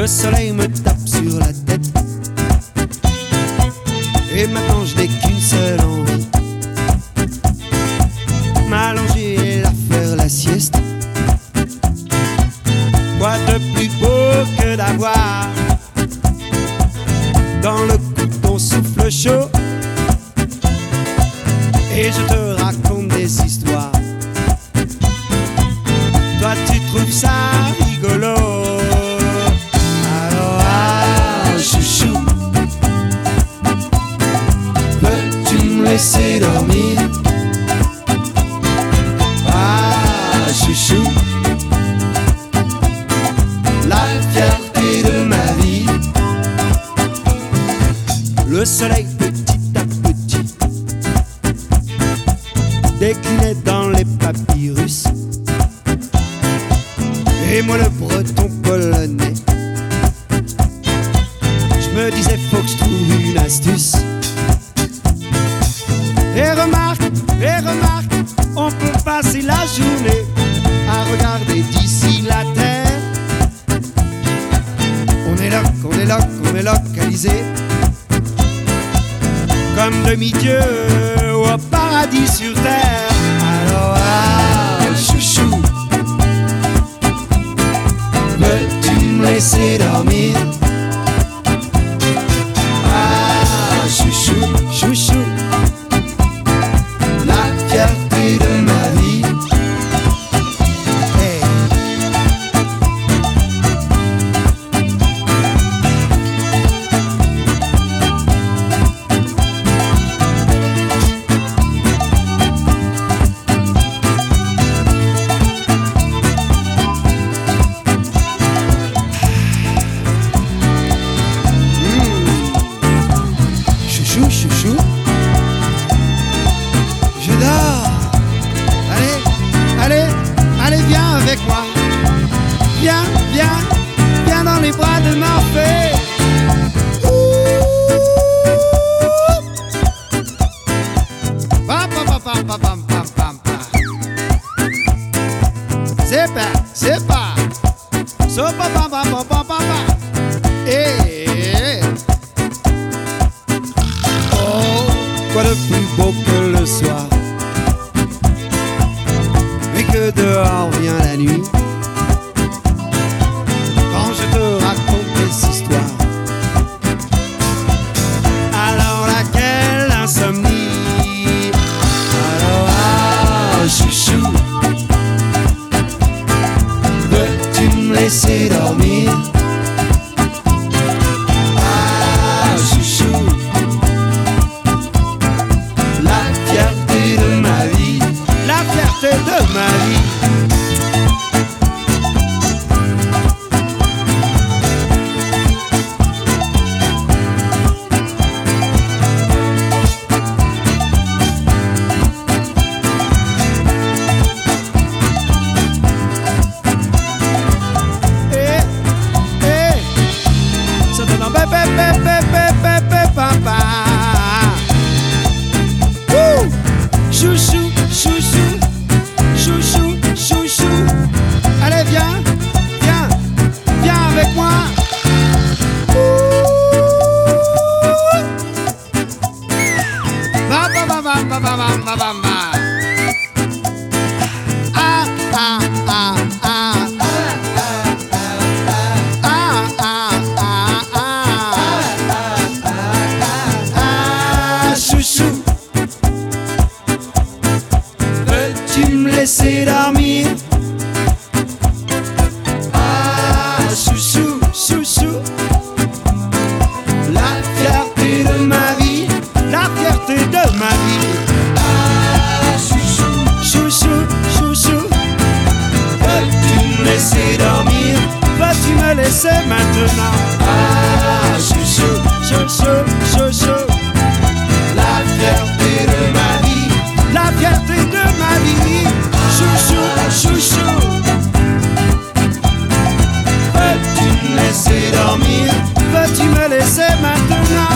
Le soleil me tape sur la tête. Et maintenant je n'ai qu'une seule envie, m'allonger et la faire la sieste. Quoi de plus beau que d'avoir dans le cou ton souffle chaud, et je te raconte des histoires. Toi tu trouves ça rigolo. Alors chouchou, peux-tu me laisser dormir? Ah chouchou, la fierté de ma vie. Le soleil petit à petit déclinait dans les papyrus, et moi le breton polonais, je me disais faut que je trouve une astuce. Et remarque, on peut passer la journée à regarder d'ici la terre. On est localisé comme demi-dieu au paradis sur terre. Alors chouchou, peux-tu me laisser dormir? Ah chouchou, chouchou, la fierté de ma vie. Hey. Chouchou, chouchou, je dors. Allez, viens avec moi. Viens dans les bras de Morphée. C'est pas. So pa pa pa pa pa pa pa. Oh, quoi de plus beau que le soir, mais que dehors vient la nuit, quand je te raconte des histoires. Alors laquelle insomnie? Alors chouchou, veux-tu me laisser dormir? Ah chouchou, la fierté de ma vie, la fierté de ma vie. Chouchou, chouchou, chouchou, chouchou. Allez viens avec moi. Ba. Chouchou, veux-tu me laisser dormir? Ah chouchou, chouchou, la fierté de ma vie, la fierté de ma vie. Ah chouchou, chouchou, chouchou, veux-tu me laisser dormir? Veux-tu me laisser maintenant? Ah chouchou, chouchou, chouchou, la fierté de ma vie, la fierté de ma vie. Chouchou, chouchou, veux-tu me laisser dormir? Veux-tu me laisser maintenant?